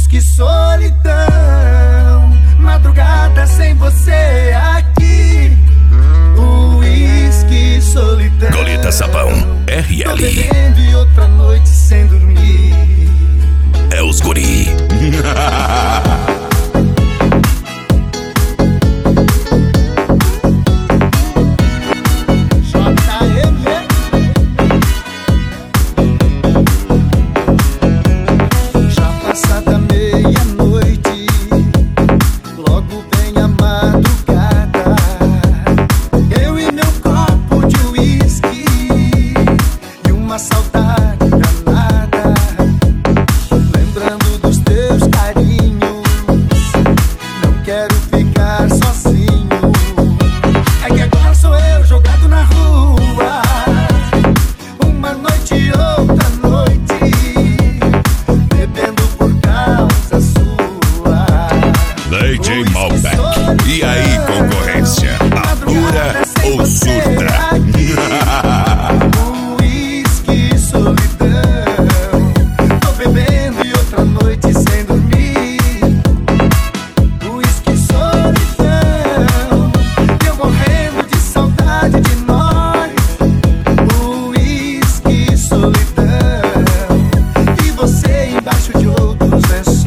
Uísque, solidão, madrugada sem você aqui. Uísque, solidão. Goleta Sabão, RL. Tô bebendo e outra noite sem dormir. É os guri. E aí, concorrência, apura ou surta? Uísque, solidão, tô bebendo e outra noite sem dormir. Uísque, solidão, eu morrendo de saudade de nós. Uísque, solidão, e você embaixo de outros lençóis.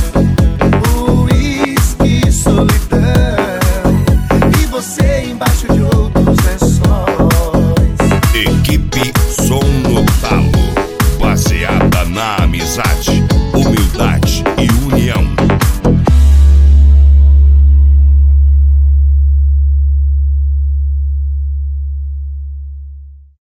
Embaixo